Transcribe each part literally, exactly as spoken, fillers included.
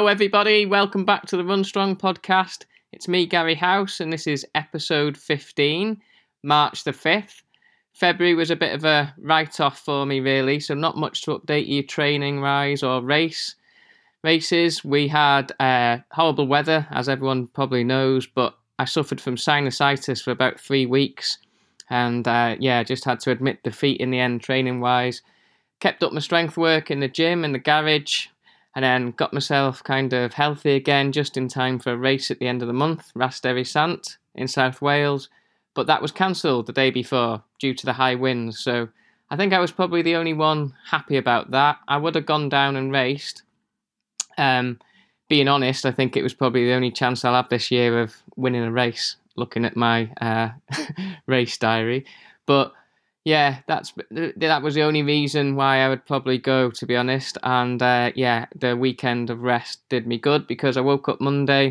everybody. Welcome back to the Run Strong podcast. It's me, Gary House, and this is episode fifteen, March the fifth. February was a bit of a write-off for me, really, so not much to update you training-wise or race races. We had uh, horrible weather, as everyone probably knows, but I suffered from sinusitis for about three weeks, and uh, yeah, just had to admit defeat in the end training-wise. Kept up my strength work in the gym and the garage, and then got myself kind of healthy again just in time for a race at the end of the month, Ras Devi Sant in South Wales. But that was cancelled the day before due to the high winds. So I think I was probably the only one happy about that. I would have gone down and raced. Um, being honest, I think it was probably the only chance I'll have this year of winning a race, looking at my uh, race diary. But yeah, that's that was the only reason why I would probably go, to be honest. And uh, yeah, the weekend of rest did me good because I woke up Monday.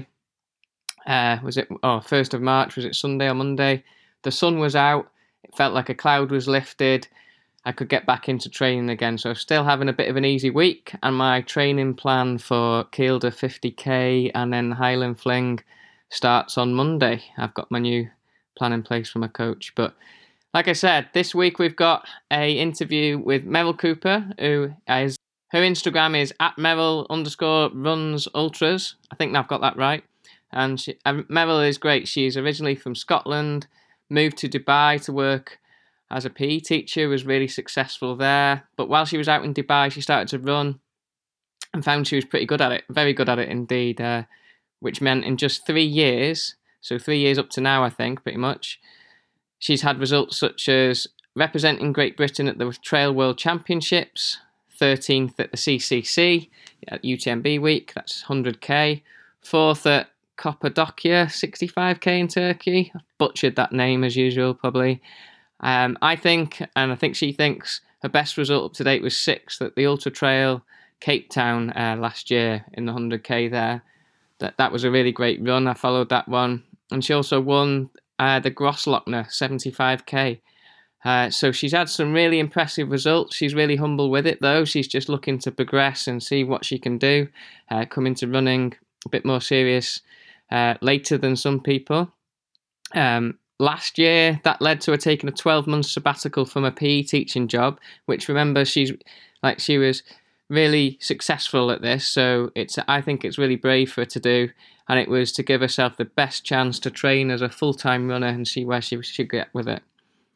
Uh, was it oh first of March? Was it Sunday or Monday? The sun was out. It felt like a cloud was lifted. I could get back into training again. So still having a bit of an easy week. And my training plan for Kielder fifty k and then Highland Fling starts on Monday. I've got my new plan in place for my coach, but. Like I said, this week we've got a interview with Meryl Cooper, who is, her Instagram is at Meryl underscore runs ultras. I think I've got that right. And she, uh, Meryl is great. She's originally from Scotland, moved to Dubai to work as a P E teacher, was really successful there. But while she was out in Dubai, she started to run and found she was pretty good at it, very good at it indeed, uh, which meant in just three years, so three years up to now, I think, pretty much, she's had results such as representing Great Britain at the Trail World Championships, thirteenth at the C C C at U T M B week, that's one hundred k, fourth at Cappadocia, sixty-five k in Turkey. I've butchered that name as usual, probably. Um, I think, and I think she thinks, her best result up to date was sixth at the Ultra Trail Cape Town uh, last year in the one hundred k there. That, that was a really great run. I followed that one. And she also won Uh, the Grosslochner seventy-five k. Uh, so she's had some really impressive results. She's really humble with it, though. She's just looking to progress and see what she can do, uh, come into running a bit more serious uh, later than some people. Um, last year, that led to her taking a twelve-month sabbatical from a P E teaching job, which, remember, she's like she was really successful at this. So it's I think it's really brave for her to do. And it was to give herself the best chance to train as a full-time runner and see where she should get with it.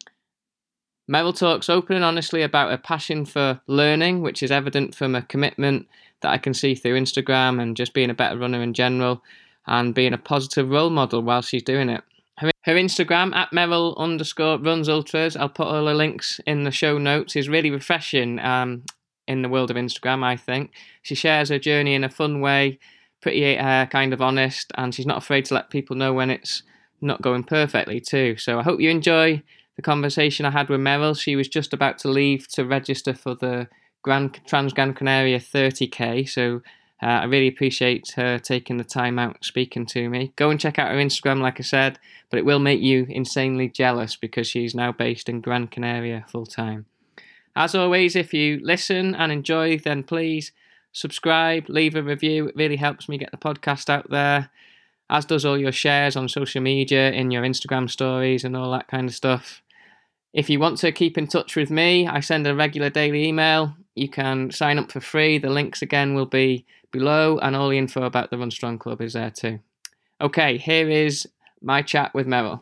Meryl talks open and honestly about her passion for learning, which is evident from her commitment that I can see through Instagram and just being a better runner in general and being a positive role model while she's doing it. Her, her Instagram, at Meryl underscore runs ultras, I'll put all the links in the show notes, is really refreshing um, in the world of Instagram, I think. She shares her journey in a fun way, pretty uh, kind of honest, and she's not afraid to let people know when it's not going perfectly too. So I hope you enjoy the conversation I had with Meryl. She was just about to leave to register for the Grand Trans Gran Canaria thirty k, so uh, I really appreciate her taking the time out speaking to me. Go and check out her Instagram, like I said, but it will make you insanely jealous because she's now based in Gran Canaria full time. As always, if you listen and enjoy, then please subscribe, leave a review. It really helps me get the podcast out there, as does all your shares on social media, in your Instagram stories and all that kind of stuff. If you want to keep in touch with me, I send a regular daily email. You can sign up for free. The links again will be below, and all the info about the Run Strong Club is there too. Okay, here is my chat with Meryl.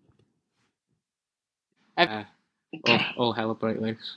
Uh, all, all hell will break loose.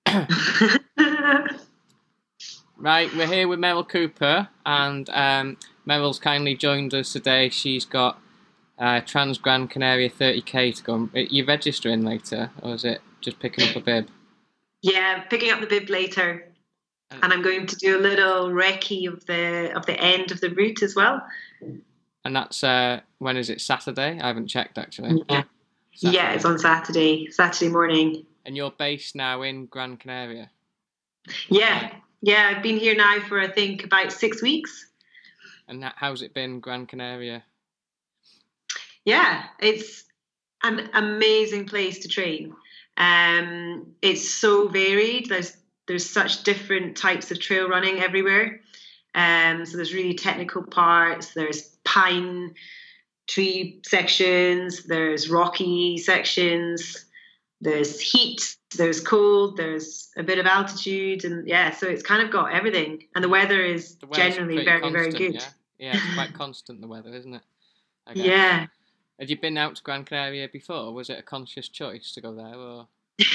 Right, we're here with Meryl Cooper, and um, Meryl's kindly joined us today. She's got uh, Trans Gran Canaria thirty k to go. Are you registering later, or is it just picking up a bib? Yeah, picking up the bib later, and I'm going to do a little recce of the of the end of the route as well. And that's uh, when is it? Saturday? I haven't checked actually. Yeah, Saturday. Yeah, it's on Saturday, Saturday morning. And you're based now in Gran Canaria? Yeah. Yeah, I've been here now for, I think, about six weeks. And how's it been, Gran Canaria? Yeah, it's an amazing place to train. Um, it's so varied. There's there's such different types of trail running everywhere. Um, so there's really technical parts. There's pine tree sections. There's rocky sections. There's heat. There's cold. There's a bit of altitude, and yeah, so it's kind of got everything. And the weather is The weather's generally pretty very, constant, very good. Yeah, yeah, it's quite constant, the weather, isn't it? I guess. Yeah. Had you been out to Gran Canaria before? Was it a conscious choice to go there, or?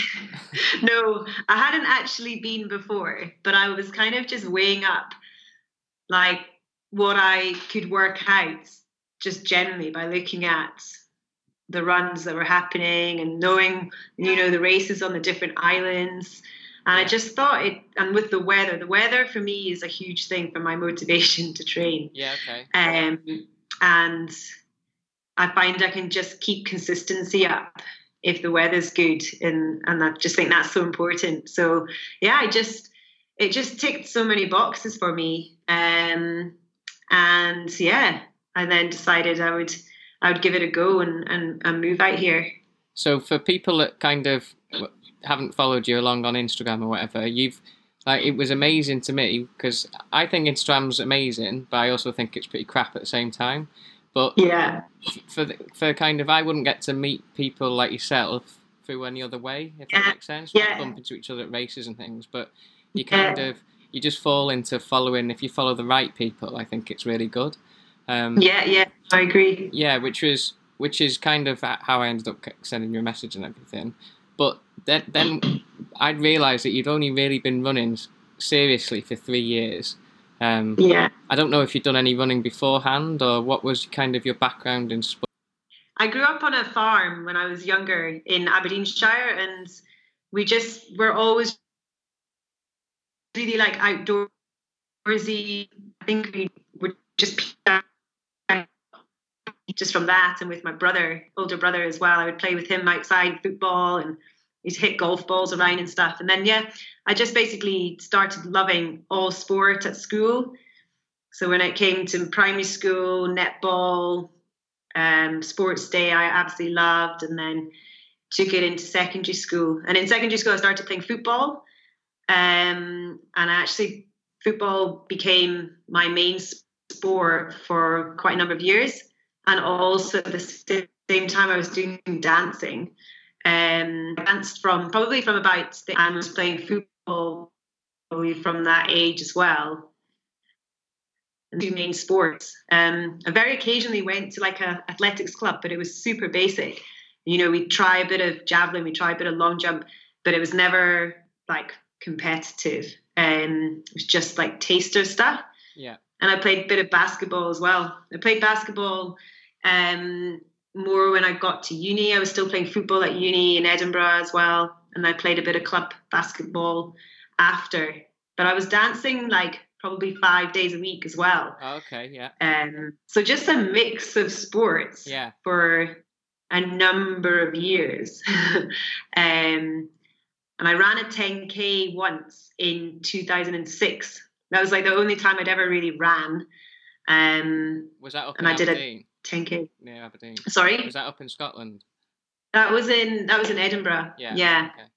No, I hadn't actually been before, but I was kind of just weighing up like what I could work out just generally by looking at the runs that were happening and knowing, you know, the races on the different islands. And Yeah. I just thought it, and with the weather, the weather for me is a huge thing for my motivation to train. Yeah, okay. Um, and I find I can just keep consistency up if the weather's good, and and I just think that's so important. So yeah, I just it just ticked so many boxes for me, um, and yeah, I then decided I would I would give it a go and and, and move out here. So for people that kind of haven't followed you along on Instagram or whatever, you've like it was amazing to me because I think Instagram's amazing, but I also think it's pretty crap at the same time. But yeah, for the, for kind of I wouldn't get to meet people like yourself through any other way, if that yeah. makes sense. Yeah. Like bump into each other at races and things, but you kind yeah. of you just fall into following. If you follow the right people, I think it's really good. Um, yeah, yeah, I agree. Yeah, which was which is kind of how I ended up sending you a message and everything. But then then I'd realised that you'd only really been running seriously for three years. Um, yeah. I don't know if you'd done any running beforehand or what was kind of your background in sport. I grew up on a farm when I was younger in Aberdeenshire, and we just were always really like outdoorsy. I think we were just just from that, and with my brother, older brother as well. I would play with him outside football, and he'd hit golf balls around and stuff. And then, yeah, I just basically started loving all sport at school. So when it came to primary school, netball, um, sports day, I absolutely loved, and then took it into secondary school. And in secondary school, I started playing football. Um, and actually, football became my main sport for quite a number of years. And also at the same time, I was doing dancing. Um, I danced from probably from about the I was playing football probably from that age as well. And two main sports. Um, I very occasionally went to like a athletics club, but it was super basic. You know, we'd try a bit of javelin, we'd try a bit of long jump, but it was never like competitive. Um, it was just like taster stuff. Yeah. And I played a bit of basketball as well. I played basketball um, more when I got to uni. I was still playing football at uni in Edinburgh as well. And I played a bit of club basketball after. But I was dancing like probably five days a week as well. Oh, okay, yeah. Um, so just a mix of sports yeah. for a number of years. um, and I ran a ten K once in two thousand six. That was like the only time I'd ever really ran. Um, was that up and in I did Aberdeen? a ten K. Near Aberdeen. Sorry? Was that up in Scotland? That was in that was in Edinburgh. Yeah. Yeah. Okay.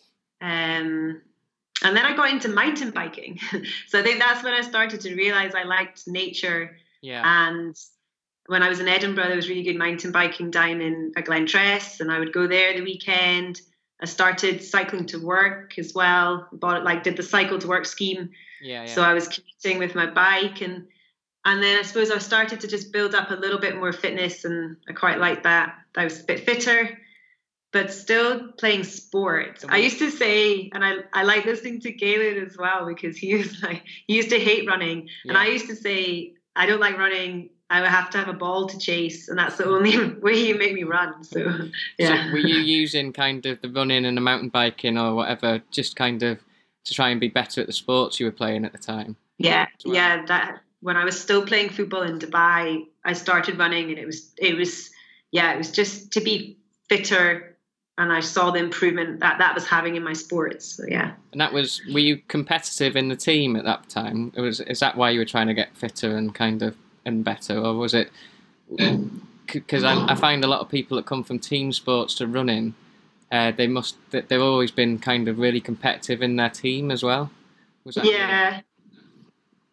Um, and then I got into mountain biking. So I think that's when I started to realise I liked nature. Yeah. And when I was in Edinburgh, there was really good mountain biking down in Glentress, and I would go there the weekend. I started cycling to work as well. Bought it, like did the cycle to work scheme. Yeah, yeah. So I was commuting with my bike, and and then I suppose I started to just build up a little bit more fitness, and I quite liked that. I was a bit fitter, but still playing sport. I used to say, and I, I like listening to Galen as well, because he was like he used to hate running, Yeah. and I used to say I don't like running. I would have to have a ball to chase, and that's the only way you make me run. So, yeah. So were you using kind of the running and the mountain biking or whatever, just kind of to try and be better at the sports you were playing at the time? Yeah, well? yeah. That when I was still playing football in Dubai, I started running, and it was it was yeah, it was just to be fitter, and I saw the improvement that that was having in my sports. So yeah. And that was, were you competitive in the team at that time? It was is that why you were trying to get fitter and kind of and better, or was it because I, I find a lot of people that come from team sports to running, uh, they must they've always been kind of really competitive in their team as well. Was that yeah, really?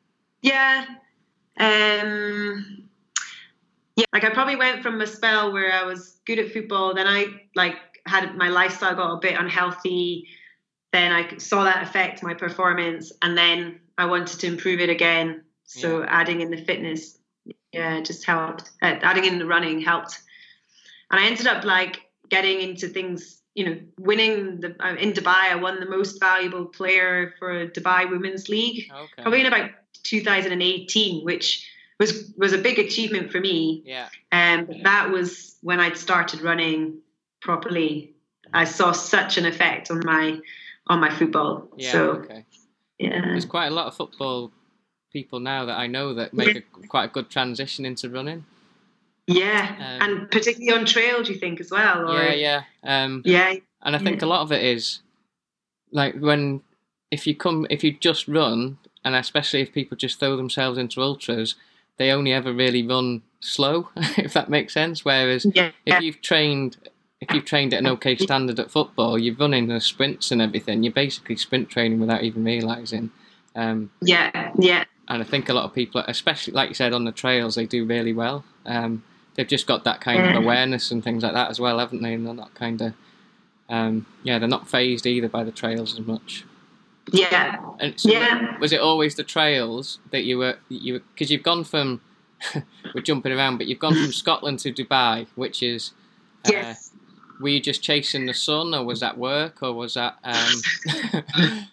Yeah. Um, yeah, like I probably went from a spell where I was good at football, then I like had my lifestyle got a bit unhealthy, then I saw that affect my performance, and then I wanted to improve it again. So Yeah. adding in the fitness, yeah, just helped. Uh, adding in the running helped, and I ended up like getting into things. You know, winning the uh, in Dubai, I won the most valuable player for Dubai Women's League, Okay. probably in about two thousand eighteen, which was was a big achievement for me. Yeah. And um, that was when I'd started running properly. I saw such an effect on my on my football. Yeah. So, okay. Yeah. There's quite a lot of football people now that I know that make yeah. a, quite a good transition into running. Yeah, um, and particularly on trail, do you think as well? Or, yeah, yeah, um, yeah. And I think yeah. a lot of it is like when if you come if you just run, and especially if people just throw themselves into ultras, they only ever really run slow, if that makes sense. Whereas yeah. if you've trained if you've trained at an okay standard at football, you're running the sprints and everything. You're basically sprint training without even realising. Um, yeah, yeah. And I think a lot of people, especially like you said on the trails, they do really well. Um, they've just got that kind yeah. of awareness and things like that as well, haven't they? And they're not kind of, um, yeah, they're not phased either by the trails as much. Yeah. And so yeah. Was it always the trails that you were you because you've gone from we're jumping around, but you've gone from Scotland to Dubai, which is uh, yes. Were you just chasing the sun, or was that work, or was that um...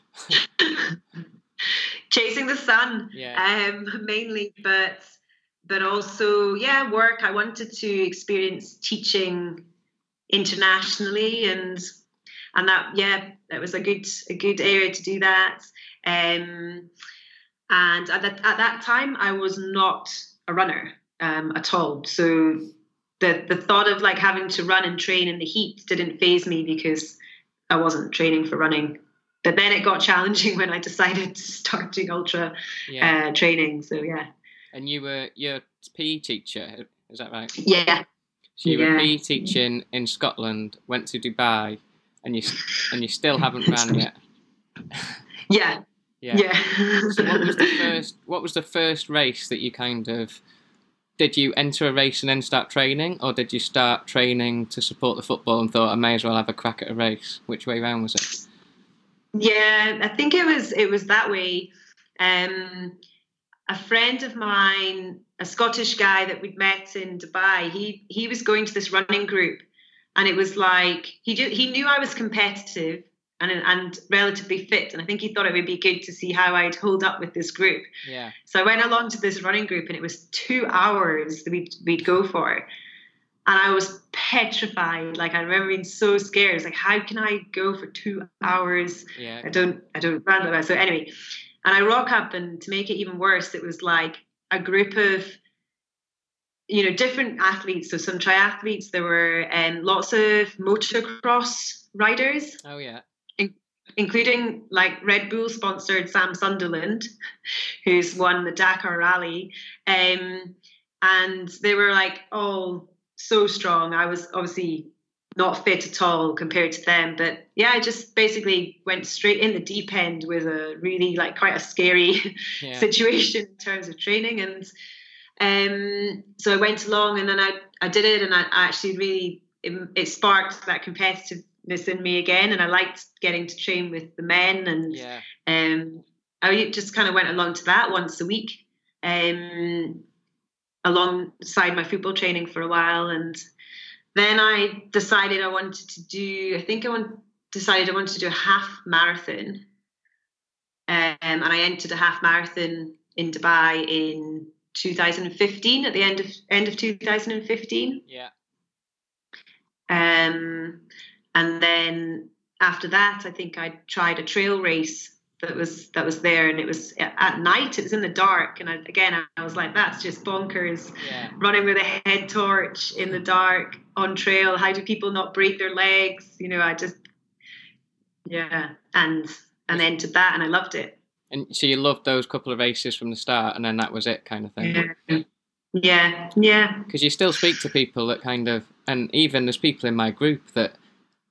chasing the sun? Yeah. Um, mainly, but but also yeah, work. I wanted to experience teaching internationally, and and that yeah, that was a good a good area to do that. Um, and at that at that time, I was not a runner um, at all. So the the thought of like having to run and train in the heat didn't faze me because I wasn't training for running. But then it got challenging when I decided to start doing ultra yeah. uh, training. So yeah. And you were your P E teacher, is that right? Yeah. So you yeah. were P E teaching in Scotland, went to Dubai, and you and you still haven't ran yet. Yeah. Yeah. Yeah. So what was the first? What was the first race that you kind of? Did you enter a race and then start training, or did you start training to support the football and thought I may as well have a crack at a race? Which way round was it? Yeah, I think it was it was that way. Um, a friend of mine, a Scottish guy that we'd met in Dubai, he he was going to this running group, and it was like he just, he knew I was competitive and and relatively fit, and I think he thought it would be good to see how I'd hold up with this group. Yeah. So I went along to this running group, and it was two hours that we'd we'd go for. And I was petrified. Like I remember being so scared. It's like, how can I go for two hours? Yeah. I don't, I don't run about. So anyway, and I rock up, and to make it even worse, it was like a group of, you know, different athletes. So some triathletes. There were um, lots of motocross riders. Oh yeah. In, including like Red Bull sponsored Sam Sunderland, who's won the Dakar Rally, um, and they were like all so strong. I was obviously not fit at all compared to them, but yeah, I just basically went straight in the deep end with a really like quite a scary yeah. situation in terms of training. And um, so I went along, and then I, I did it, and I, I actually really it, it sparked that competitiveness in me again, and I liked getting to train with the men, and yeah. um, I just kind of went along to that once a week. Um, alongside my football training for a while, and then I decided I wanted to do I think I want, decided I wanted to do a half marathon, um, and I entered a half marathon in Dubai in two thousand fifteen, at the end of end of two thousand fifteen. Yeah. Um, and then after that, I think I tried a trail race that was that was there, and it was at night. It was in the dark, and I, again I was like, that's just bonkers. Yeah. Running with a head torch in the dark on trail. How do people not break their legs? You know, I just yeah, and and entered that, and I loved it. And so you loved those couple of races from the start, and then that was it, kind of thing. Yeah, yeah, yeah. Because you still speak to people that kind of, and even there's people in my group that I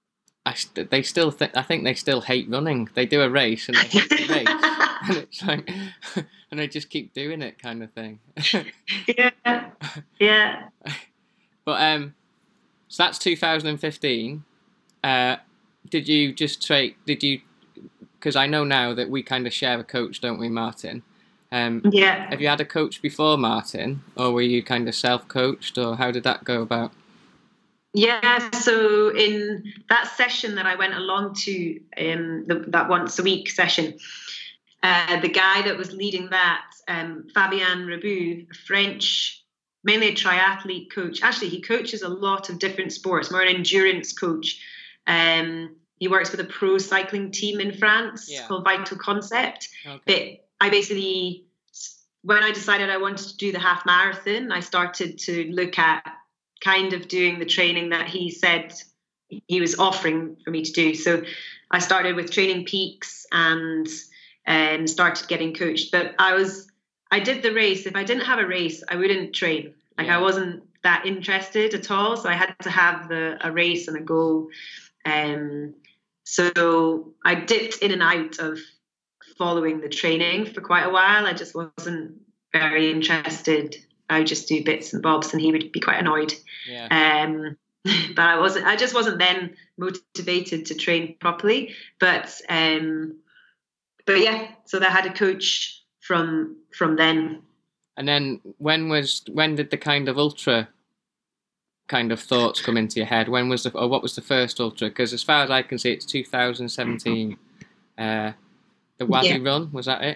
I st- they still think I think they still hate running. They do a race and they hate the race, and it's like, and they just keep doing it, kind of thing. yeah, yeah. But um, so that's two thousand fifteen. Uh, did you just trade? Did you? Because I know now that we kind of share a coach, don't we, Martin? Um, yeah. Have you had a coach before, Martin, or were you kind of self-coached, or how did that go about? Yeah, so in that session that I went along to, um, the, that once a week session, uh, the guy that was leading that, um, Fabien Rebou, a French, mainly a triathlete coach. Actually, he coaches a lot of different sports, more an endurance coach. Um, he works with a pro cycling team in France yeah. called Vital Concept. Okay. But I basically, when I decided I wanted to do the half marathon, I started to look at kind of doing the training that he said he was offering for me to do. So I started with Training Peaks and um, started getting coached. But I was, I did the race. If I didn't have a race, I wouldn't train. Like yeah. I wasn't that interested at all. So I had to have the, a race and a goal. Um, so I dipped in and out of following the training for quite a while. I just wasn't very interested. I would just do bits and bobs, and he would be quite annoyed. Yeah. Um, but I wasn't. I just wasn't then motivated to train properly. But um, but yeah. So I had a coach from from then. And then when was when did the kind of ultra kind of thoughts come into your head? When was the or what was the first ultra? Because as far as I can see, it's two thousand seventeen. Uh, the Wadi yeah. Run, was that it?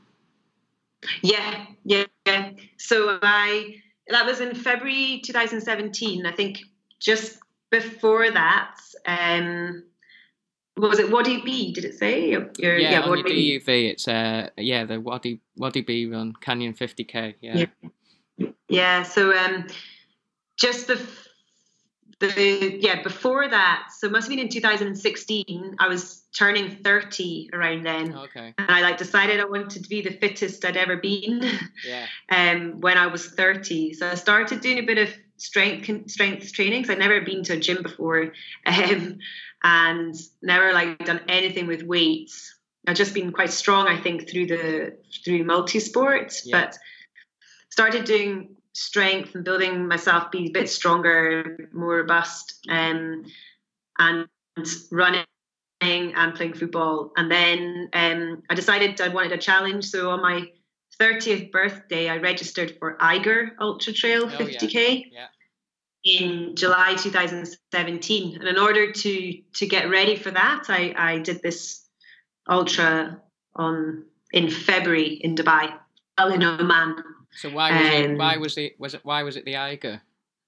Yeah, yeah, yeah. So I that was in February two thousand seventeen. I think just before that, um, was it Wadi B? Did it say? Your, yeah, yeah, on Wadi your D U V, it's uh, yeah, the Wadi Wadi B Run, Canyon fifty K. Yeah, yeah. yeah so um, just before. The yeah before that, so it must have been in two thousand sixteen. I was turning thirty around then. Okay. And I like decided I wanted to be the fittest I'd ever been. Yeah. um, when I was thirty, so I started doing a bit of strength strength training. Cause I'd never been to a gym before, um, and never like done anything with weights. I'd just been quite strong, I think, through the through multi-sport, yeah. but started doing strength and building myself, be a bit stronger, more robust, um, and running and playing football. And then um, I decided I wanted a challenge. So on my thirtieth birthday, I registered for Eiger Ultra Trail oh, fifty K yeah. Yeah. in July two thousand seventeen. And in order to to get ready for that, I, I did this ultra on in February in Dubai, well, in Oman. So why was um, it? Why was it? Was it? Why was it the Eiger?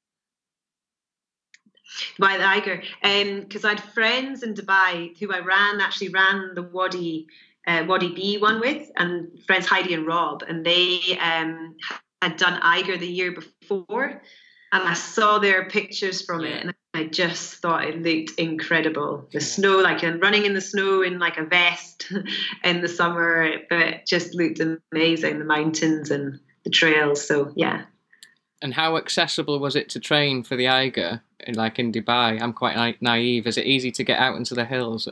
Why the Eiger? Because um, I had friends in Dubai who I ran actually ran the Wadi uh, Wadi B one with, and friends Heidi and Rob, and they um, had done Eiger the year before, and I saw their pictures from yeah. it, and I just thought it looked incredible. The yeah. snow, like and running in the snow in like a vest in the summer, but it just looked amazing. The mountains and the trails, so yeah. And how accessible was it to train for the Eiger, like in Dubai? I'm quite na- naive. Is it easy to get out into the hills?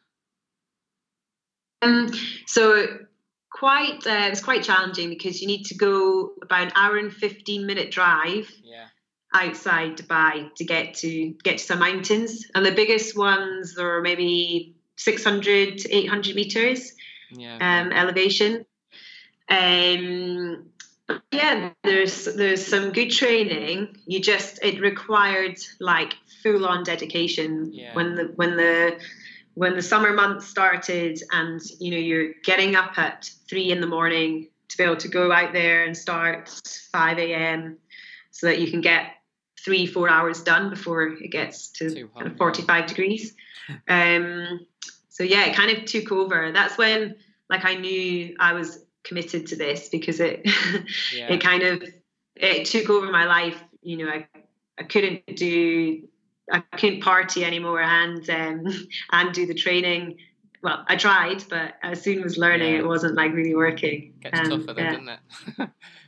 Um, so quite, uh, it was quite challenging because you need to go about an hour and fifteen minute drive yeah. outside Dubai to get to get to some mountains, and the biggest ones are maybe six hundred to eight hundred meters yeah, um, elevation. Um, Yeah, there's there's some good training. You just it required like full on dedication yeah. when the when the when the summer months started, and you know you're getting up at three in the morning to be able to go out there and start five a.m. so that you can get three four hours done before it gets to kind of forty-five degrees. Um, so yeah, it kind of took over. That's when like I knew I was committed to this because it yeah. it kind of it took over my life. You know, I I couldn't do I couldn't party anymore and um and do the training. Well, I tried, but I soon was learning yeah. it wasn't like really working. Gets um, tougher though, yeah. doesn't it?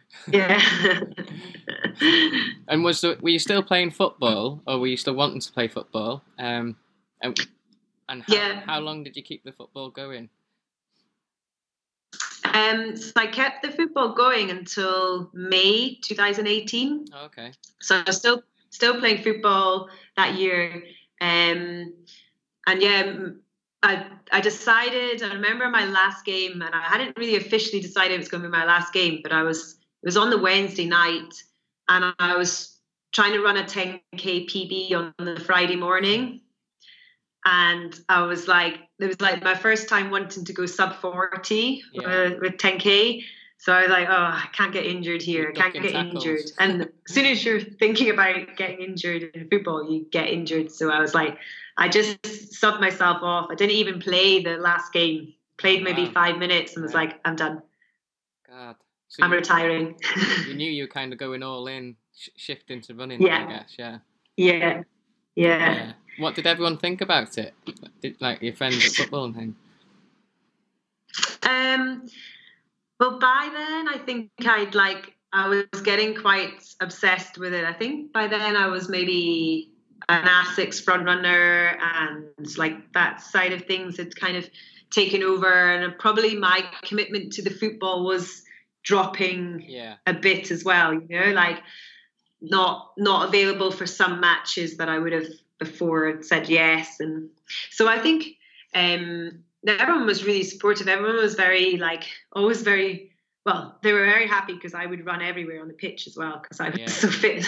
yeah. And was the, were you still playing football, or were you still wanting to play football? Um, and And how, yeah. how long did you keep the football going? Um, so I kept the football going until May twenty eighteen. Oh, okay. So I was still still playing football that year. Um, and yeah, I I decided, I remember my last game, and I hadn't really officially decided it was going to be my last game, but I was, it was on the Wednesday night, and I was trying to run a ten K P B on the Friday morning. And I was like, it was like my first time wanting to go sub forty yeah. with, with ten K. So I was like, oh, I can't get injured here. I can't get tackles. injured. And as soon as you're thinking about getting injured in football, you get injured. So I was like, I just subbed myself off. I didn't even play the last game. Played oh, maybe wow. five minutes and was like, I'm done. God. So I'm you, retiring. You knew you were kind of going all in, sh- shifting to running, yeah. I guess, yeah. Yeah. Yeah. Yeah. What did everyone think about it? Did, like your friends at football and things? Um, well, by then I think I'd like I was getting quite obsessed with it. I think by then I was maybe an ASICS front runner, and like that side of things had kind of taken over, and probably my commitment to the football was dropping yeah. a bit as well. You know, like not not available for some matches that I would have before said yes. And so I think um everyone was really supportive. Everyone was very like always very well, they were very happy because I would run everywhere on the pitch as well because I was yeah. so fit.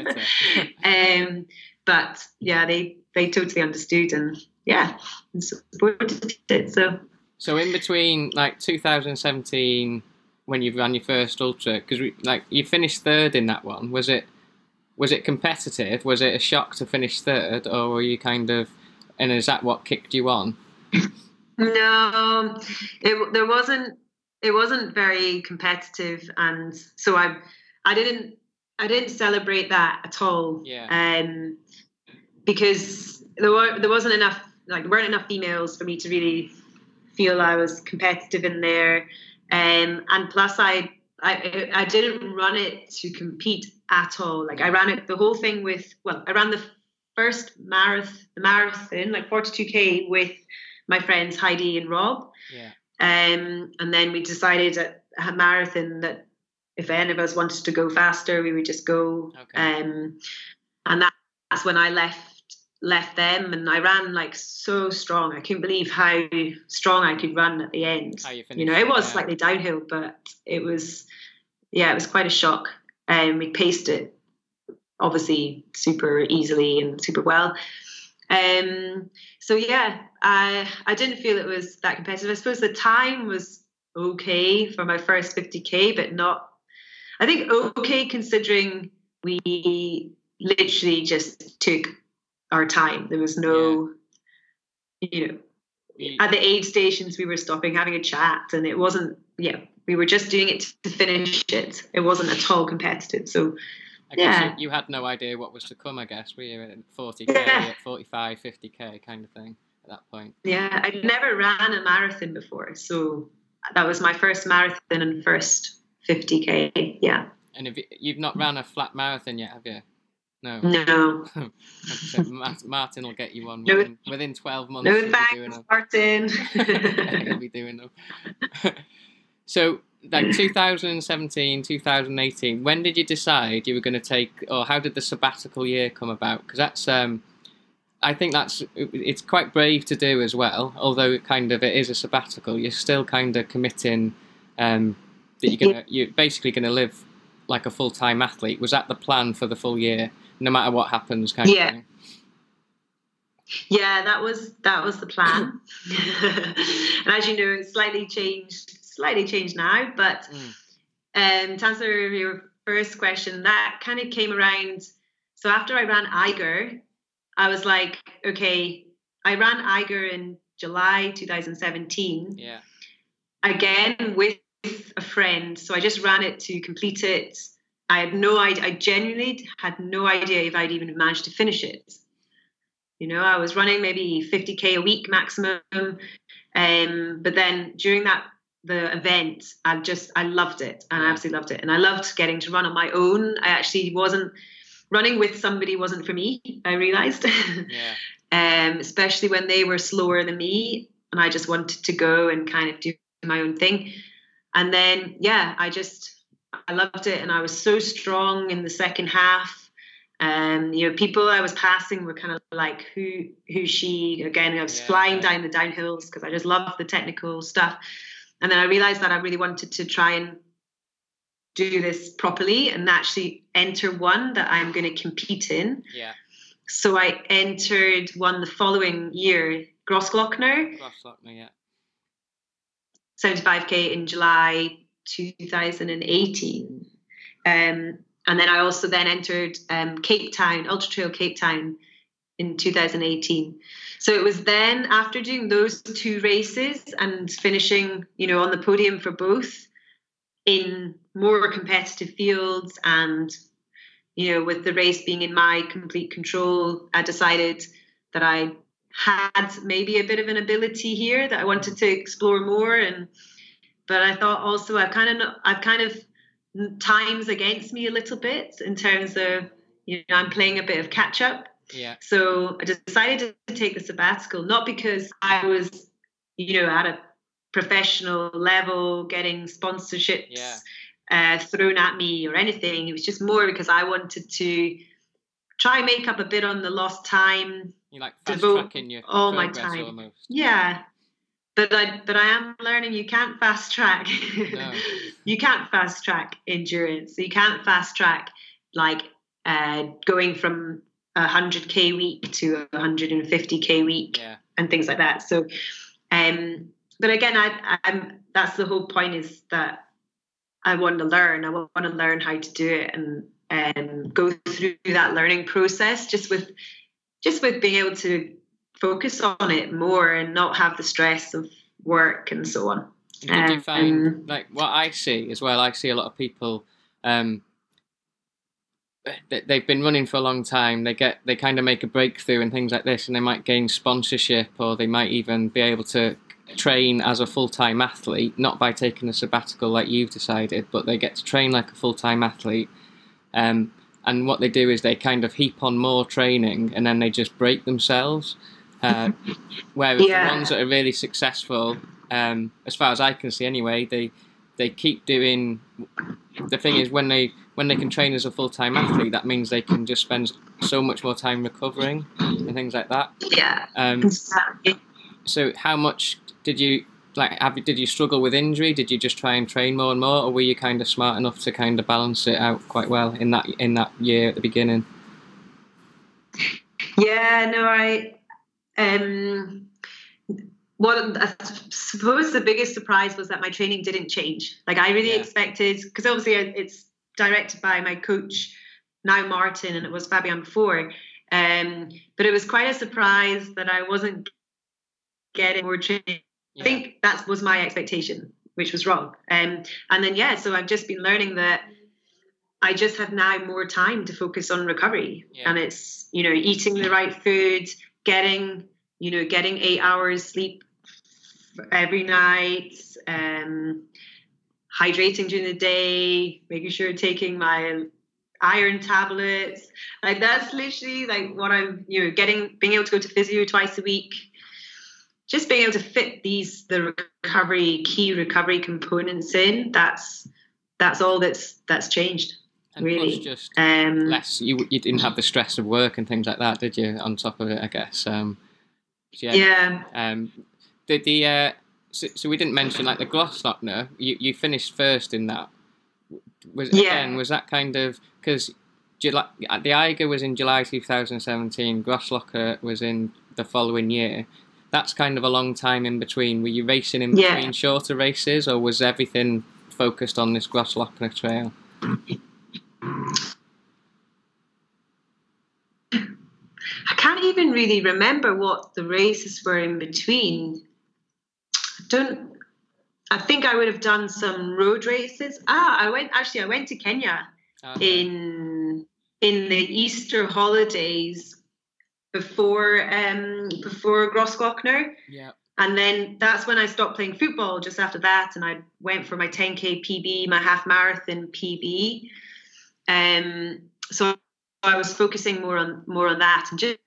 um but yeah, they they totally understood and yeah and supported it. So so in between like two thousand seventeen when you ran your first ultra, because like you finished third in that one, was it Was it competitive? Was it a shock to finish third, or were you kind of, and is that what kicked you on? No, it there wasn't. It wasn't very competitive, and so I, I didn't, I didn't celebrate that at all. Yeah. Um, because there were there wasn't enough, like there weren't enough females for me to really feel I was competitive in there, um, and plus I. I I didn't run it to compete at all. Like I ran it the whole thing with well, I ran the first marathon, the marathon, like forty-two K with my friends Heidi and Rob. Yeah. Um, and then we decided at a marathon that if any of us wanted to go faster, we would just go. Okay. Um, and that, that's when I left left them, and I ran like so strong. I couldn't believe how strong I could run at the end. How you finished, you know, it was yeah. slightly downhill, but it was, yeah, it was quite a shock. And um, we paced it obviously super easily and super well. Um, so yeah, I I didn't feel it was that competitive. I suppose the time was okay for my first fifty K, but not, I think okay considering we literally just took our time. There was no, yeah. you know, yeah. at the aid stations we were stopping, having a chat, and it wasn't, yeah, we were just doing it to finish it. It wasn't at all competitive. So, I guess yeah. you, you had no idea what was to come, I guess. Were you at forty K, yeah. at forty-five, fifty K kind of thing at that point? Yeah, I'd never ran a marathon before. So that was my first marathon and first fifty K, yeah. And have you, you've not ran a flat marathon yet, have you? No. No. Martin will get you one no, within, within twelve months. No thanks, Martin. He'll be doing them. So, like two thousand seventeen, two thousand eighteen, when did you decide you were going to take, or how did the sabbatical year come about? Because that's, um, I think that's, it's quite brave to do as well, although it kind of, it is a sabbatical, you're still kind of committing um, that you're going to, you're basically going to live like a full-time athlete. Was that the plan for the full year, no matter what happens kind yeah. of thing? Yeah, that was that was the plan. And as you know, it's slightly changed, slightly changed now. But mm. um, to answer your first question, that kind of came around. So after I ran Eiger, I was like, okay, I ran Eiger in July twenty seventeen. Yeah. Again with a friend. So I just ran it to complete it. I had no idea. I genuinely had no idea if I'd even managed to finish it. You know, I was running maybe fifty K a week maximum. Um, but then during that, the event, I just, I loved it. And I absolutely loved it. And I loved getting to run on my own. I actually wasn't, running with somebody wasn't for me, I realized. Yeah. um, especially when they were slower than me, and I just wanted to go and kind of do my own thing. And then, yeah, I just, I loved it. And I was so strong in the second half. Um, you know, people I was passing were kind of like, who, who's she? Again, I was yeah, flying okay. down the downhills because I just loved the technical stuff. And then I realized that I really wanted to try and do this properly and actually enter one that I'm going to compete in. Yeah. So I entered one the following year, Grossglockner. Grossglockner, yeah. seventy-five K in July two thousand eighteen. Um, and then I also then entered um, Cape Town, Ultra Trail Cape Town in two thousand eighteen. So it was then after doing those two races and finishing, you know, on the podium for both in more competitive fields and, you know, with the race being in my complete control, I decided that I had maybe a bit of an ability here that I wanted to explore more. And but I thought also I've kind of I've kind of times against me a little bit in terms of, you know, I'm playing a bit of catch up. Yeah. So I decided to take the sabbatical, not because I was, you know, at a professional level getting sponsorships yeah. uh, thrown at me or anything. It was just more because I wanted to try and make up a bit on the lost time. You like fast tracking your all my time. Almost. Yeah. But I but I am learning you can't fast track. No. You can't fast track endurance. You can't fast track like uh, going from a hundred K week to a hundred and fifty K week yeah. and things like that. So um but again I I'm that's the whole point, is that I want to learn. I want to learn how to do it and um go through that learning process just with just with being able to focus on it more and not have the stress of work and so on. Did um, you find, like, what I see as well, I see a lot of people, um, they've been running for a long time, they get, they kind of make a breakthrough and things like this, and they might gain sponsorship, or they might even be able to train as a full-time athlete, not by taking a sabbatical like you've decided, but they get to train like a full-time athlete. Um, and what they do is they kind of heap on more training and then they just break themselves. Uh, whereas yeah. the ones that are really successful, um, as far as I can see anyway, they they keep doing. The thing is, when they when they can train as a full time athlete, that means they can just spend so much more time recovering and things like that. Yeah. Um, so, how much did you like? Have did you struggle with injury? Did you just try and train more and more, or were you kind of smart enough to kind of balance it out quite well in that in that year at the beginning? Yeah. No, I. Um, what I suppose the biggest surprise was that my training didn't change. Like I really yeah. expected, because obviously it's directed by my coach now, Martin, and it was Fabian before. Um, but it was quite a surprise that I wasn't getting more training. Yeah. I think that was my expectation, which was wrong. Um, and then yeah, so I've just been learning that I just have now more time to focus on recovery, yeah. and it's, you know, eating the right food. Getting, you know, getting eight hours sleep every night, um, hydrating during the day, making sure taking my iron tablets. Like that's literally like what I'm, you know, getting, being able to go to physio twice a week, just being able to fit these, the recovery, key recovery components in. That's, that's all that's, that's changed. And really, plus just um, less. You you didn't have the stress of work and things like that, did you? On top of it, I guess. Um, yeah. Yeah. Um, the the uh, so, so we didn't mention like the Grossglockner. You you finished first in that. Was yeah. again was that kind of because July the Eiger was in July two thousand seventeen. Grossglockner was in the following year. That's kind of a long time in between. Were you racing in between yeah. shorter races, or was everything focused on this Grossglockner trail? I can't even really remember what the races were in between. I don't. I think I would have done some road races. Ah, I went actually. I went to Kenya okay. in in the Easter holidays before um before Grossglockner. Yeah. And then that's when I stopped playing football. Just after that, and I went for my ten K P B, my half marathon P B. Um, so I was focusing more on more on that and just,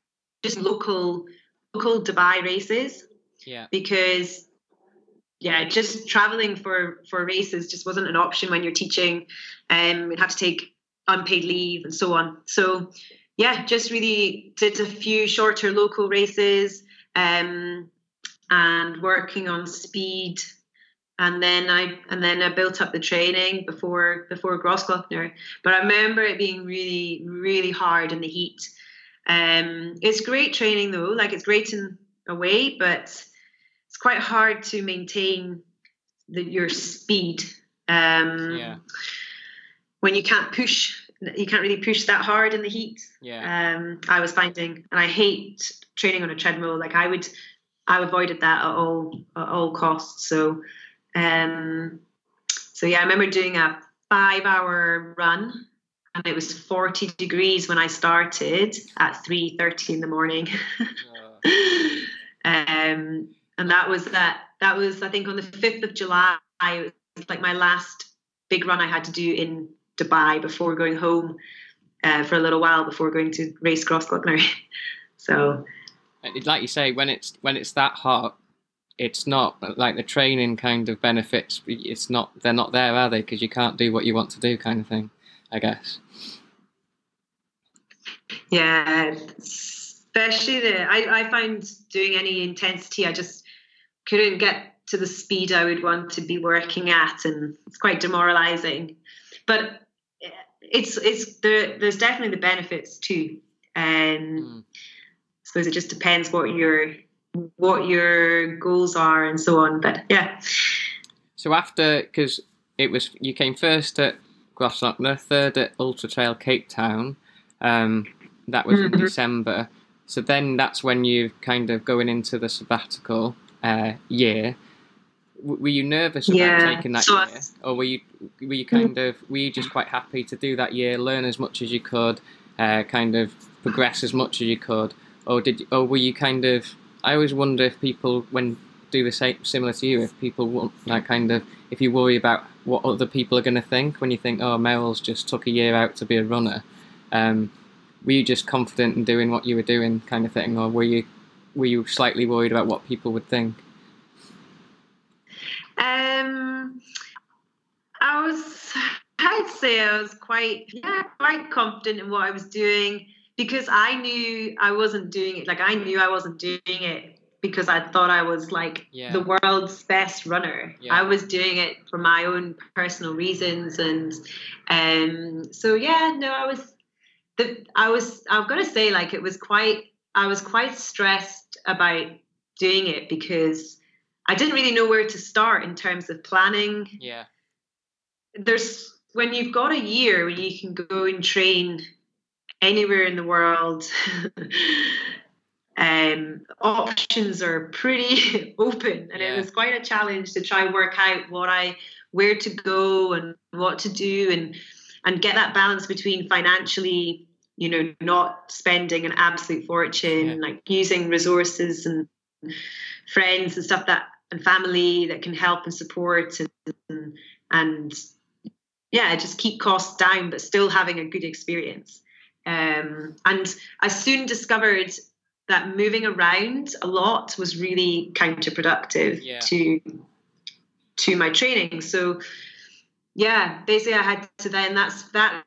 just local local Dubai races. Yeah. Because yeah, just traveling for for races just wasn't an option when you're teaching. Um, we'd have to take unpaid leave and so on. So yeah, just really did a few shorter local races, um, and working on speed. And then I and then I built up the training before before Grossglockner. But I remember it being really, really hard in the heat. Um, it's great training though, like it's great in a way, but it's quite hard to maintain the, your speed. Um, yeah. When you can't push, you can't really push that hard in the heat. Yeah. Um, I was finding, and I hate training on a treadmill. Like I would, I avoided that at all at all costs. So, um, so yeah, I remember doing a five-hour run, and it was forty degrees when I started at three thirty in the morning. uh. um, and that was that. That was, I think, on the fifth of July. It was like my last big run I had to do in Dubai before going home uh, for a little while before going to race Grossglockner. So, like you say, when it's when it's that hot, it's not like the training kind of benefits. It's not they're not there, are they? Because you can't do what you want to do, kind of thing, I guess. Yeah, especially the I I find doing any intensity, I just couldn't get to the speed I would want to be working at, and it's quite demoralizing. But it's it's there. There's definitely the benefits too, and um, mm. I suppose it just depends what your what your goals are and so on. But yeah. So after, because it was you came first at Grossglockner, third at Ultra Trail Cape Town. Um, that was mm-hmm. in December. So then that's when you kind of going into the sabbatical uh, year. Were you nervous about yeah. taking that so year, or were you were you kind of were you just quite happy to do that year, learn as much as you could, uh, kind of progress as much as you could, or did or were you kind of? I always wonder if people, when do the same similar to you, if people want like kind of if you worry about what other people are going to think when you think, oh, Meryl's just took a year out to be a runner. Um, were you just confident in doing what you were doing, kind of thing, or were you were you slightly worried about what people would think? Um, I was, I'd say I was quite, yeah, quite confident in what I was doing, because I knew I wasn't doing it. Like I knew I wasn't doing it because I thought I was like yeah. the world's best runner. Yeah. I was doing it for my own personal reasons, and um, so yeah, no, I was, the, I was, I've got to say, like it was quite, I was quite stressed about doing it because I didn't really know where to start in terms of planning. Yeah. There's when you've got a year where you can go and train anywhere in the world, um, options are pretty open, and yeah. it was quite a challenge to try and work out what I, where to go and what to do, and and get that balance between financially, you know, not spending an absolute fortune, yeah. like using resources and friends and stuff that and family that can help and support and and yeah, just keep costs down but still having a good experience. Um, and I soon discovered that moving around a lot was really counterproductive yeah. to to my training. So yeah, basically I had to then that's that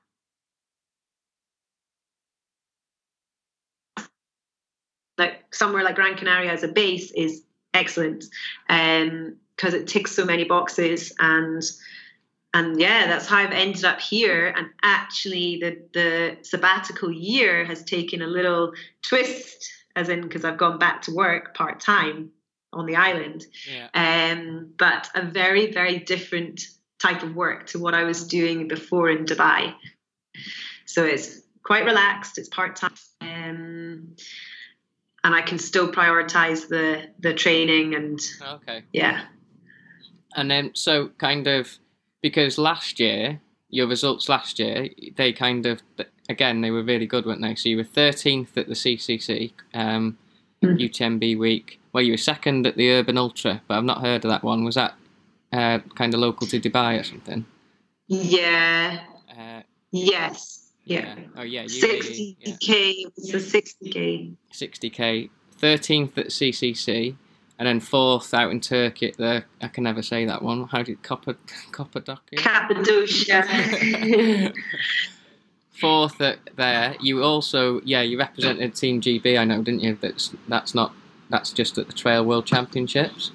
like somewhere like Gran Canaria as a base is excellent, um because it ticks so many boxes, and and yeah, that's how I've ended up here. And actually the the sabbatical year has taken a little twist, as in because I've gone back to work part-time on the island, yeah. um but a very very different type of work to what I was doing before in Dubai. So it's quite relaxed, it's part-time, um and I can still prioritize the the training and okay. yeah. And then so kind of because last year your results last year they kind of again they were really good, weren't they? So you were thirteenth at the C C C um, mm-hmm. U T M B week. Well, you were second at the Urban Ultra, but I've not heard of that one. Was that uh, kind of local to Dubai or something? Yeah. Uh, yes. Yeah. yeah. Oh yeah, U A E, sixty K. Yeah. It's a sixty K. sixty K. thirteenth at C C C, and then fourth out in Turkey at the, I can never say that one. How did Copper Cappadocia? Cappadocia. Fourth at there. You also, yeah, you represented Team G B. I know, didn't you? That's that's not. That's just at the Trail World Championships.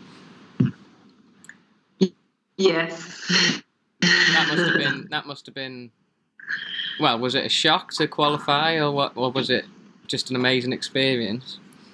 Yes. That must have been. That must have been. Well, was it a shock to qualify, or what? Or was it just an amazing experience?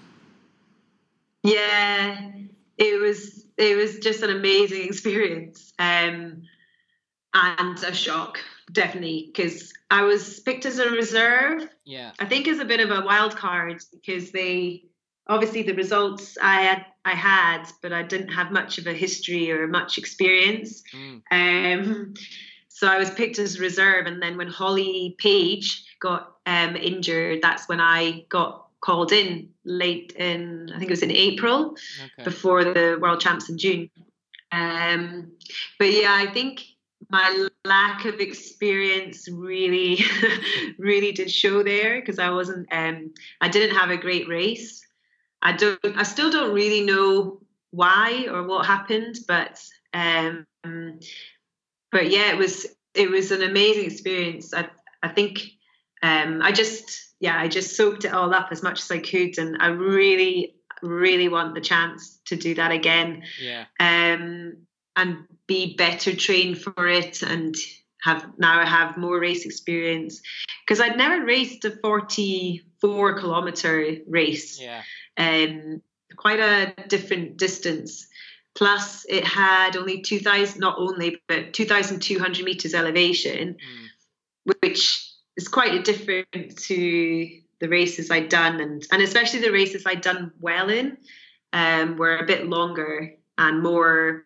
Yeah, it was. It was just an amazing experience, um, and a shock, definitely, because I was picked as a reserve. Yeah. I think as a bit of a wild card because they obviously the results I had I had, but I didn't have much of a history or much experience. Mm. Um, so I was picked as reserve, and then when Holly Page got um, injured, that's when I got called in late in, I think it was in April, okay, before the World Champs in June. Um, but yeah, I think my lack of experience really, really did show there because I wasn't, um, I didn't have a great race. I don't, I still don't really know why or what happened, but, um, but yeah, it was, it was an amazing experience. I, I think, um, I just, yeah, I just soaked it all up as much as I could, and I really, really want the chance to do that again. Yeah. Um, and be better trained for it, and have now I have more race experience because I'd never raced a forty-four kilometer race. Yeah. Um, quite a different distance. Plus, it had only two thousand, not only, but two thousand two hundred meters elevation, mm. which is quite different to the races I'd done, and and especially the races I'd done well in, um, were a bit longer and more.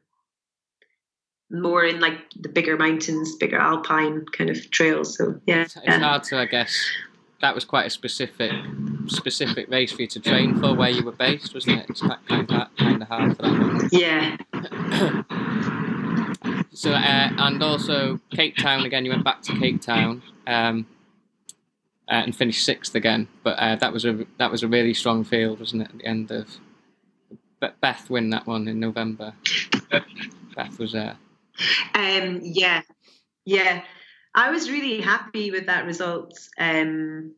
more in like the bigger mountains, bigger alpine kind of trails. So yeah, it's, it's hard to, I guess, that was quite a specific specific race for you to train for where you were based, wasn't it? It's quite kind of, kind of hard for that one. Yeah. So uh, and also Cape Town again. You went back to Cape Town um, uh, and finished sixth again, but uh, that was a that was a really strong field, wasn't it? At the end of Beth win that one in November. Beth was there. Um, yeah, yeah. I was really happy with that result um,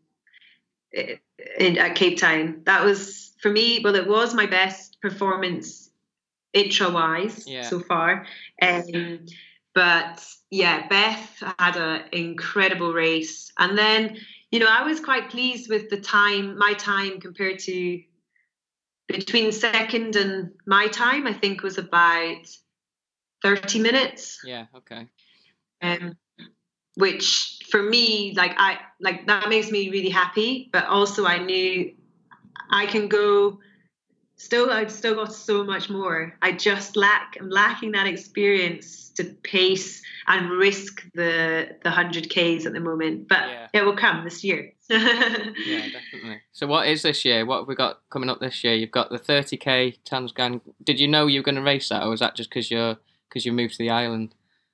in, at Cape Town. That was, for me, well, it was my best performance intra-wise yeah. so far. Um, but, yeah, Beth had an incredible race. And then, you know, I was quite pleased with the time, my time compared to between second and my time, I think was about thirty minutes. Yeah, okay. Um, which for me, like I like that makes me really happy. But also, I knew I can go. Still, I've still got so much more. I just lack. I'm lacking that experience to pace and risk the the hundred Ks at the moment. But yeah. It will come this year. Yeah, definitely. So, what is this year? What have we got coming up this year? You've got the thirty K Transgran. Did you know you were going to race that, or was that just because you're because you moved to the island?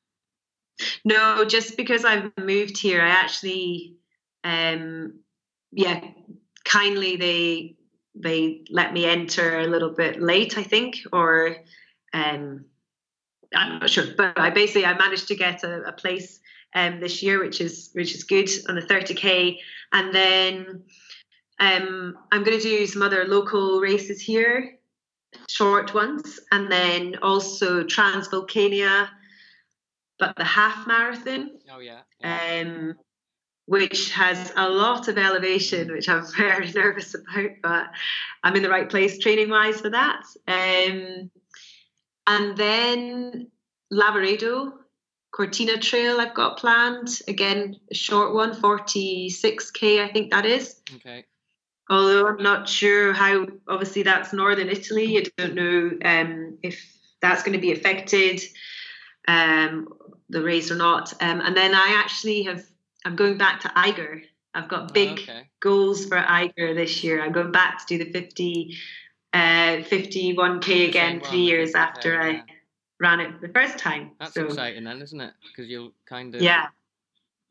No, just because I've moved here, I actually, um, yeah, kindly they they let me enter a little bit late, I think, or um, I'm not sure, but I basically I managed to get a, a place um this year, which is which is good on the thirty K, and then um I'm going to do some other local races here. Short ones, and then also Transvolcania, but the half marathon. Oh yeah, yeah. Um, which has a lot of elevation, which I'm very nervous about, but I'm in the right place training wise for that. Um, and then Lavaredo, Cortina Trail I've got planned, again a short one, forty-six K I think that is. Okay. Although I'm not sure how, obviously that's northern Italy. I don't know um, if that's going to be affected, um, the race or not. Um, and then I actually have, I'm going back to Eiger. I've got big oh, okay. goals for Eiger this year. I'm going back to do the fifty, uh, fifty-one K again three years after I ran it the first time. That's so, exciting then, isn't it? Because you'll kind of... Yeah.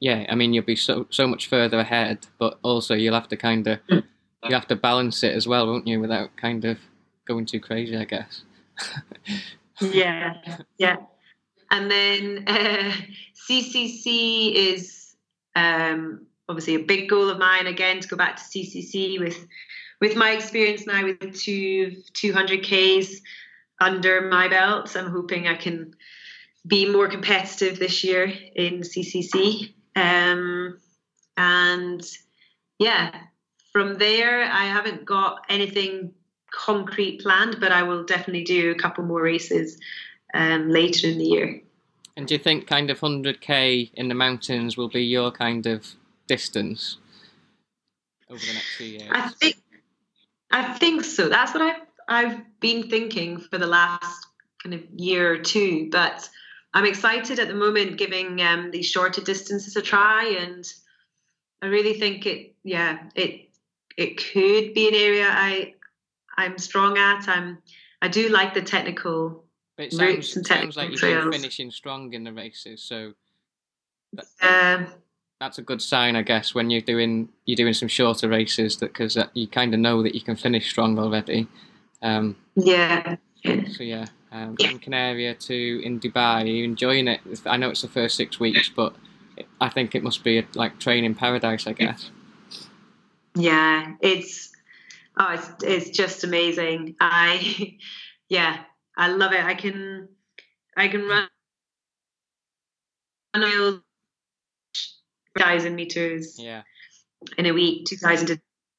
yeah, I mean, you'll be so so much further ahead, but also you'll have to kind of you have to balance it as well, won't you, without kind of going too crazy, I guess. Yeah, yeah. And then uh, C C C is um, obviously a big goal of mine again, to go back to C C C with with my experience now with two two hundred Ks under my belt. I'm hoping I can be more competitive this year in C C C. Um, and yeah, from there, I haven't got anything concrete planned, but I will definitely do a couple more races um, later in the year. And do you think kind of one hundred K in the mountains will be your kind of distance over the next few years? I think, I think so. That's what I've I've been thinking for the last kind of year or two. But I'm excited at the moment, giving um, these shorter distances a try, and I really think it. Yeah, it it could be an area I I'm strong at. I'm I do like the technical But it routes sounds and sounds technical like you've trails. been finishing strong in the races, so that, Um, that's a good sign, I guess, when you're doing you're doing some shorter races, that because you kind of know that you can finish strong already. Um, yeah. so yeah, um, Gran Canaria to in Dubai. Are you enjoying it? I know it's the first six weeks, but I think it must be a, like training paradise, I guess. Yeah, it's oh, it's it's just amazing. I yeah, I love it. I can I can run a thousand meters Yeah. in a week, two thousand.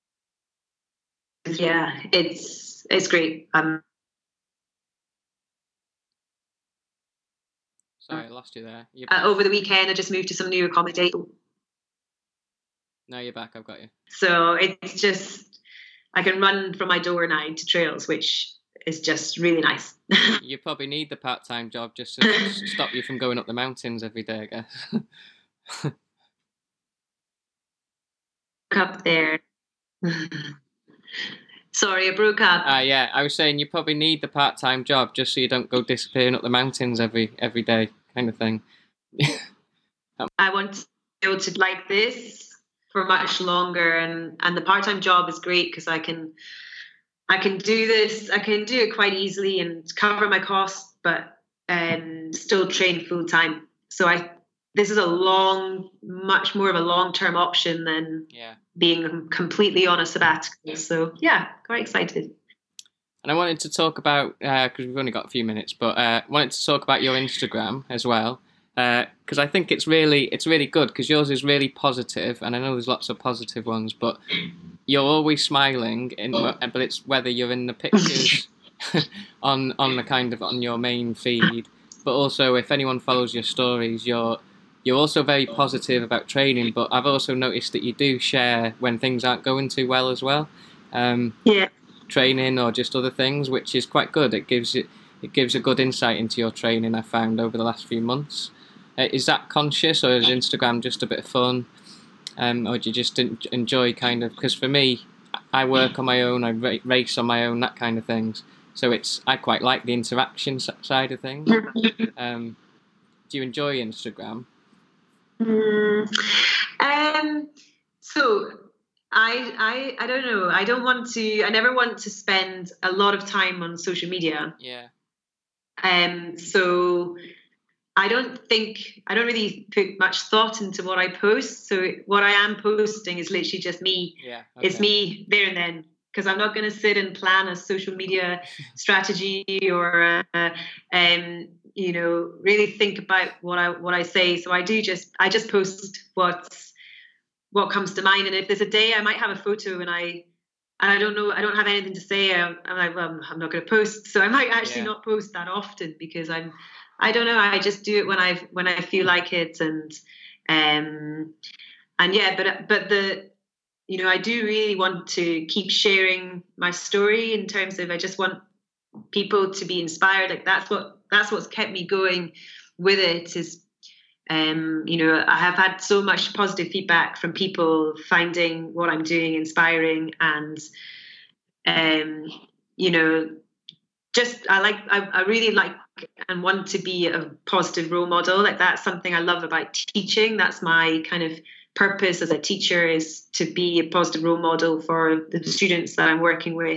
Yeah, it's it's great. Um, Sorry, I lost you there. You're uh, back. over the weekend, I just moved to some new accommodation, No, you're back. I've got you. so it's just I can run from my door now to trails, which is just really nice. You probably need the part-time job just to s- stop you from going up the mountains every day, I guess. Up there. Sorry, I broke up. Ah, uh, yeah. I was saying you probably need the part-time job just so you don't go disappearing up the mountains every every day, kind of thing. I want to be able to like this for much longer, and and the part-time job is great because I can I can do this I can do it quite easily and cover my costs, but um still train full-time. So I this is a long much more of a long-term option than Yeah. being completely on a sabbatical. So yeah, quite excited. And I wanted to talk about, because uh, we've only got a few minutes, but uh, wanted to talk about your Instagram as well, because uh, I think it's really it's really good, because yours is really positive, and I know there's lots of positive ones, but you're always smiling, in, but it's whether you're in the pictures on on the kind of on your main feed, but also if anyone follows your stories, you're you're also very positive about training. But I've also noticed that you do share when things aren't going too well as well. Um, Yeah. Training or just other things, which is quite good. It gives it it gives a good insight into your training, I found, over the last few months. Uh, is that conscious, or is Instagram just a bit of fun, um, or do you just enjoy kind of? Because for me, I work on my own, I race on my own, that kind of things. So it's I quite like the interaction side of things. Um, do you enjoy Instagram? Mm, um. So. I, I I don't know. I don't want to. I never want to spend a lot of time on social media. Yeah. Um. So I don't think I don't really put much thought into what I post. So what I am posting is literally just me. Yeah. Okay. It's me there and then, because I'm not going to sit and plan a social media strategy or uh, um you know really think about what I what I say. So I do just I just post what's what comes to mind, and if there's a day I might have a photo and I and I don't know I don't have anything to say, I'm, I'm like, well, I'm not going to post, so I might actually Yeah. not post that often, because I'm I don't know I just do it when I when I feel like it, and um and yeah, but but the you know I do really want to keep sharing my story, in terms of I just want people to be inspired. Like that's what that's what's kept me going with it, is Um, you know, I have had so much positive feedback from people finding what I'm doing inspiring, and um, you know, just I like I, I really like and want to be a positive role model. Like that's something I love about teaching. That's my kind of purpose as a teacher, is to be a positive role model for the students that I'm working with.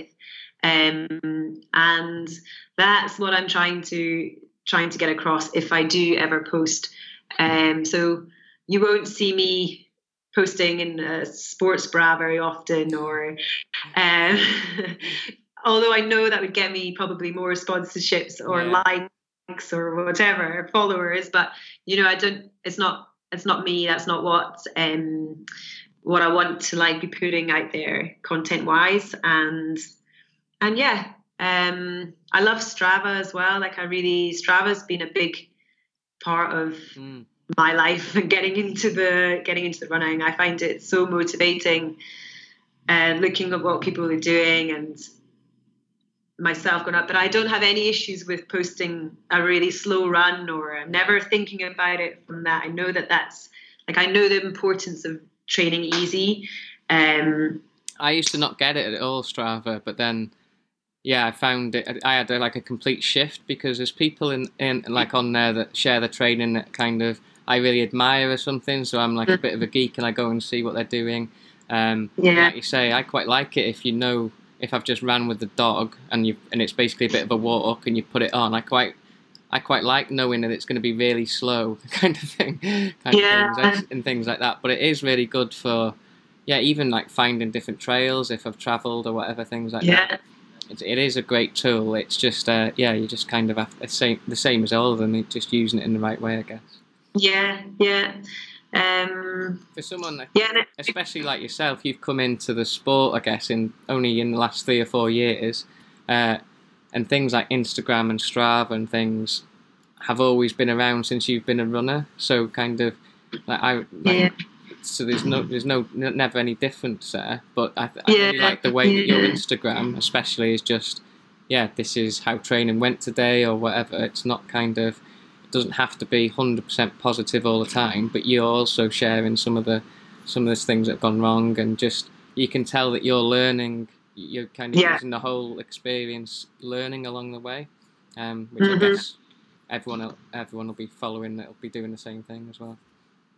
Um, and that's what I'm trying to trying to get across if I do ever post. Um, so you won't see me posting in a sports bra very often, or um, although I know that would get me probably more sponsorships or yeah. likes or whatever, followers. But you know, I don't. It's not. It's not me. That's not what um, what I want to like be putting out there, content wise. And and yeah, um, I love Strava as well. Like I really, Strava's been a big part of mm. my life and getting into the getting into the running. I find it so motivating, and uh, looking at what people are doing and myself going up. But I don't have any issues with posting a really slow run, or I'm never thinking about it from that. I know that that's like, I know the importance of training easy. Um, I used to not get it at all, Strava, but then, yeah, I found it, I had a, like a complete shift, because there's people in, in like on there that share the training that kind of I really admire or something. So I'm like a bit of a geek and I go and see what they're doing. Um, yeah. Like you say, I quite like it if you know, if I've just ran with the dog and you and it's basically a bit of a walk and you put it on, I quite I quite like knowing that it's going to be really slow, kind of thing, kind yeah. of things, and things like that. But it is really good for, yeah, even like finding different trails if I've travelled or whatever, things like yeah. that. It, it is a great tool. It's just, uh, yeah, you just kind of have the same, the same as all of them, just using it in the right way, I guess. Yeah, yeah. Um, For someone, that, yeah, especially like yourself, you've come into the sport, I guess, in only in the last three or four years, uh, and things like Instagram and Strava and things have always been around since you've been a runner. So kind of, like I, like, yeah. so there's no, there's no, never any difference there. But I, I yeah. really like the way yeah. that your Instagram, especially, is just, yeah, this is how training went today or whatever. It's not kind of. Doesn't have to be one hundred percent positive all the time, but you're also sharing some of the some of the things that have gone wrong, and just you can tell that you're learning, you're kind of yeah. using the whole experience, learning along the way, um, which mm-hmm. I guess everyone will, everyone will be following, that'll be doing the same thing as well.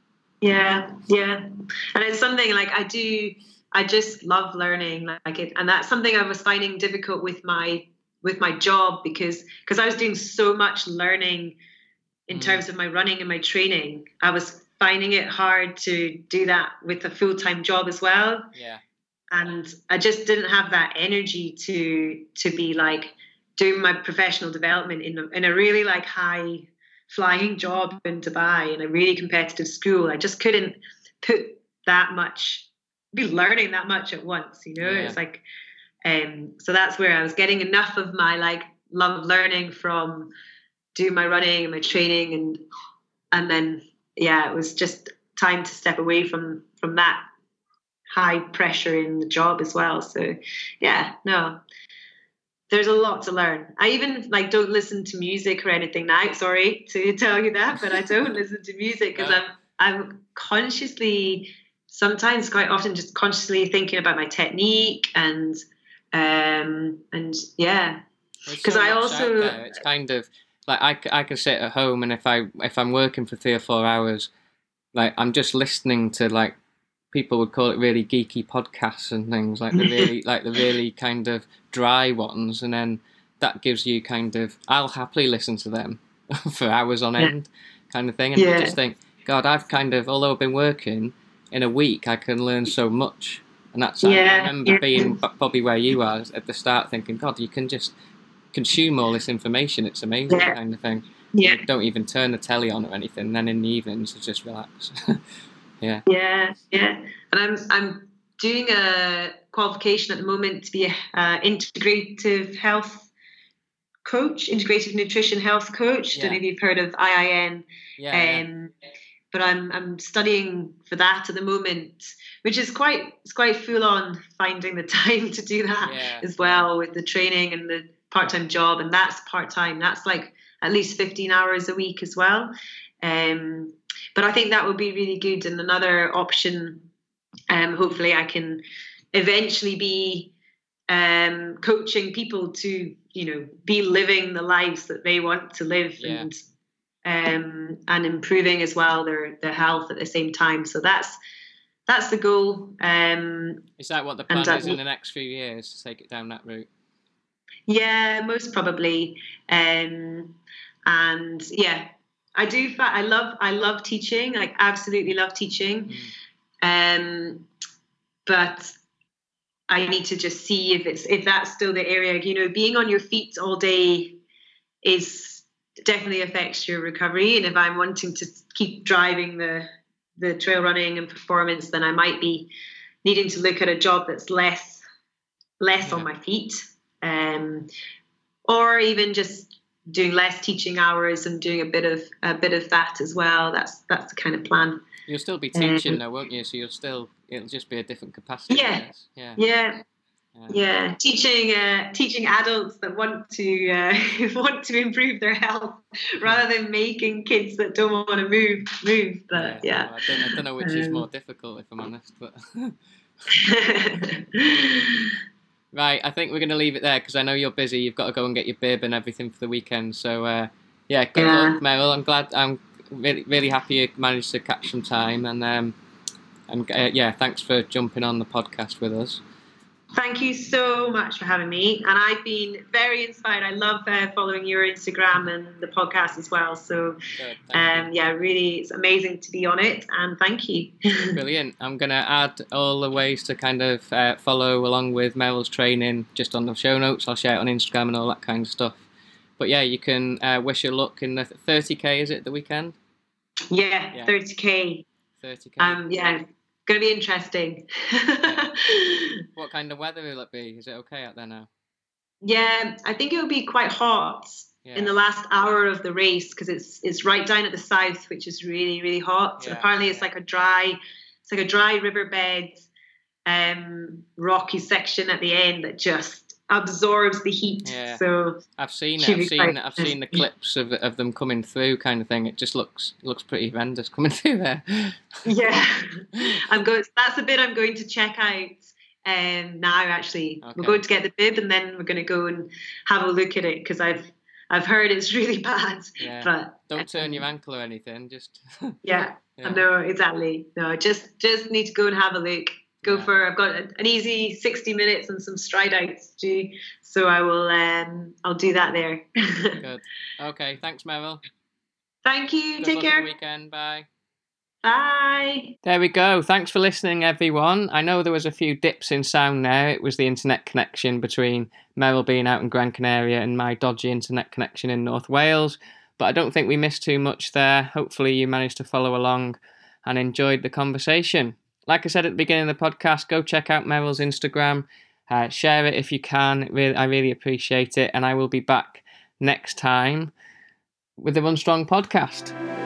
Yeah, yeah, and it's something like I do. I just love learning, like it, and that's something I was finding difficult with my with my job because because I was doing so much learning. In terms of my running and my training, I was finding it hard to do that with a full-time job as well. Yeah. And I just didn't have that energy to to be like doing my professional development in a, in a really like high flying job in Dubai in a really competitive school. I just couldn't put that much, be learning that much at once, you know. Yeah. It's like, um. So that's where I was getting enough of my like love of learning from. Do my running and my training, and and then yeah, it was just time to step away from from that high pressure in the job as well. So yeah, no, there's a lot to learn. I even like don't listen to music or anything now. Sorry to tell you that, but I don't listen to music because yeah. I'm I'm consciously, sometimes quite often, just consciously thinking about my technique and um and yeah, because so I also it's kind of. Like I, I can sit at home, and if I if I'm working for three or four hours, like I'm just listening to like people would call it really geeky podcasts and things, like the really like the really kind of dry ones, and then that gives you kind of I'll happily listen to them for hours on end, yeah. kind of thing, and yeah. I just think, God, I've kind of although I've been working in a week, I can learn so much, and that's yeah. I, I remember yeah. being probably where you are at the start, thinking, God, you can just. Consume all this information, it's amazing yeah. kind of thing. Yeah. You don't even turn the telly on or anything, and then in the evenings you just relax. yeah. Yeah, yeah. And I'm I'm doing a qualification at the moment to be a uh, integrative health coach, integrative nutrition health coach. Yeah. Don't know if you've heard of I I N. Yeah, um, yeah. But I'm I'm studying for that at the moment, which is quite it's quite full on finding the time to do that yeah. as well with the training and the part-time job, and that's part-time, that's like at least fifteen hours a week as well, um but I think that would be really good and another option. Um hopefully I can eventually be um, coaching people to, you know, be living the lives that they want to live, yeah. and um, and improving as well their their health at the same time. So that's that's the goal. Um, is that what the plan is in the next few years, to take it down that route? Yeah, most probably. Um, and yeah, I do. I love. I love teaching. Like, absolutely love teaching. Mm. Um, but I need to just see if it's if that's still the area. You know, being on your feet all day is definitely affects your recovery. And if I'm wanting to keep driving the the trail running and performance, then I might be needing to look at a job that's less less yeah. on my feet. Um, or even just doing less teaching hours and doing a bit of a bit of that as well. That's that's the kind of plan. You'll still be teaching um, though, won't you? So you'll still it'll just be a different capacity. Yeah, yeah, yeah, yeah. yeah. Teaching uh, teaching adults that want to uh, want to improve their health rather than making kids that don't want to move move. But yeah, yeah. Well, I, don't, I don't know which um, is more difficult, if I'm honest, but. Right, I think we're going to leave it there because I know you're busy. You've got to go and get your bib and everything for the weekend. So, uh, yeah, good yeah. luck, Meryl. I'm glad. I'm really, really happy you managed to catch some time. And, um, and uh, yeah, thanks for jumping on the podcast with us. Thank you so much for having me. And I've been very inspired. I love uh, following your Instagram and the podcast as well. So, um, yeah, really, it's amazing to be on it. And thank you. Brilliant. I'm going to add all the ways to kind of uh, follow along with Meryl's training just on the show notes. I'll share it on Instagram and all that kind of stuff. But yeah, you can uh, wish her luck in the thirty K, is it, the weekend? Yeah, yeah. thirty K. thirty K. Um, yeah. Going to be interesting. Yeah. What kind of weather will it be? Is it okay out there now? Yeah, I think it will be quite hot yeah. in the last hour of the race because it's it's right down at the south, which is really really hot. Yeah. And apparently, it's like a dry, it's like a dry riverbed, um, rocky section at the end that just absorbs the heat. Yeah. So I've seen it. I've seen quite, I've seen the clips of of them coming through, kind of thing. It just looks looks pretty horrendous coming through there. Yeah, I'm going. That's the bit I'm going to check out. Um, now actually, okay. We're going to get the bib and then we're going to go and have a look at it because I've I've heard it's really bad. Yeah. But don't turn your ankle or anything. Just yeah, yeah. No, exactly. No, just just need to go and have a look. Go yeah. for. I've got an easy sixty minutes and some stride outs to do, so I will. Um, I'll do that there. Good. Okay. Thanks, Meryl. Thank you. Good Take luck care. On the weekend. Bye. Bye. There we go. Thanks for listening, everyone. I know there was a few dips in sound there. It was the internet connection between Meryl being out in Gran Canaria and my dodgy internet connection in North Wales. But I don't think we missed too much there. Hopefully you managed to follow along and enjoyed the conversation. Like I said at the beginning of the podcast, go check out Meryl's Instagram. Uh, share it if you can. Really, I really appreciate it. And I will be back next time with the Run Strong podcast.